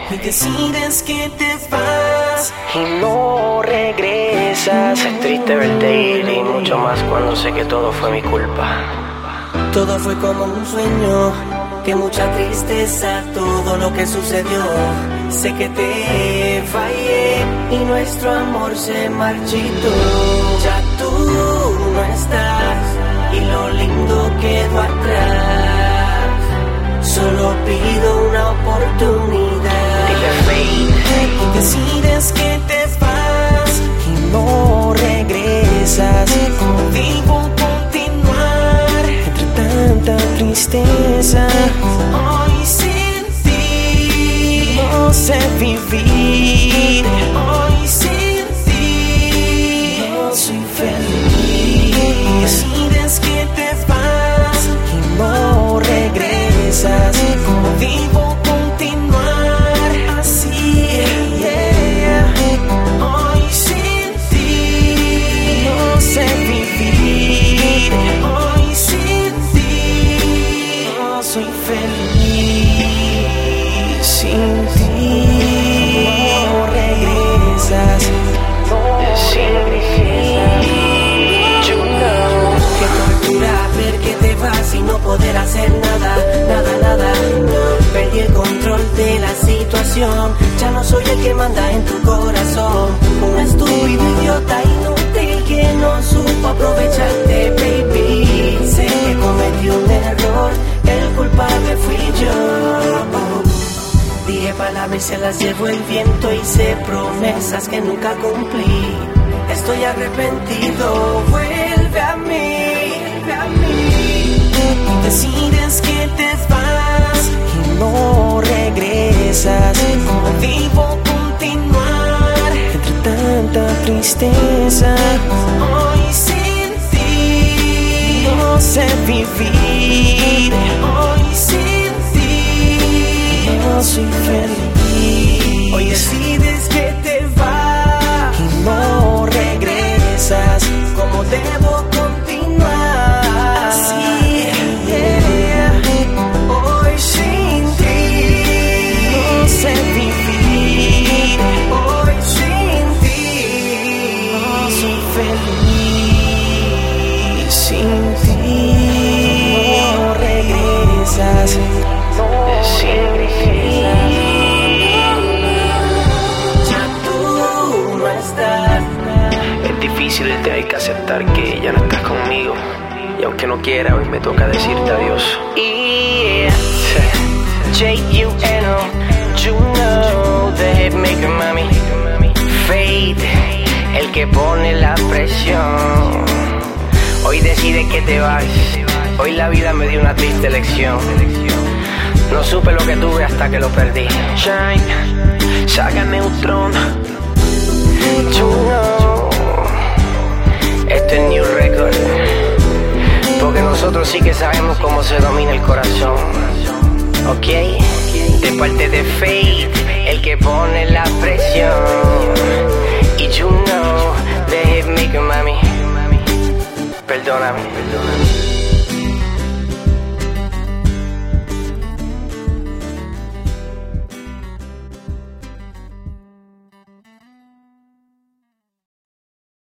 y decides que te vas y no regresas. Es triste verte ir y mucho más cuando sé que todo fue mi culpa. Todo fue como un sueño, que mucha tristeza todo lo que sucedió. Sé que te fallé y nuestro amor se marchitó. Ya tú no estás y lo lindo quedó atrás. Solo pido una oportunidad. Dile Fate. Y decides que te vas y no regresas. Vivo continuar entre tanta tristeza. Hoy sin ti no sé vivir. Hoy sin ti no soy feliz. Decides que te vas y no regresas. Vivo continuar así. Hoy sin ti no sé vivir. Hoy sin ti no soy feliz. Sin ti no regresas. Sin ti, you know. Qué tortura ver que te vas y no poder hacer nada, nada. Perdí el control de la situación. Ya no soy el que manda en tu corazón. Un estúpido idiota inútil que no supo aprovecharte, baby. Sé que cometí un error, el culpable fui yo. Dije palabras y se las llevó el viento. Hice promesas que nunca cumplí. Estoy arrepentido, vuelve a mí, vuelve a mí. Y decides que te vas y no regresas. Vivo continuar entre tanta tristeza. Hoy sin ti no sé vivir. Hoy sin ti no soy feliz. Hoy decides que te vas y no regresas. ¿Cómo debo continuar? Así, Hoy sin ti no sé vivir. Hoy sin ti no soy feliz. Sin ti no regresas. Sin ti ya tú no estás. Es difícil tener que aceptar que ya no estás conmigo. Y aunque no quiera, hoy me toca decirte adiós. Yeah. J-U-N-O, you know, the hitmaker, mami. Fate, el que pone la presión. Hoy decide que te vas. Hoy la vida me dio una triste lección. No supe lo que tuve hasta que lo perdí. Shine, saga Neutron. You know, esto es New Record. Porque nosotros sí que sabemos cómo se domina el corazón. Ok, de parte de Fate, el que pone la presión. Y you know, the hitmaker, mami. Perdóname.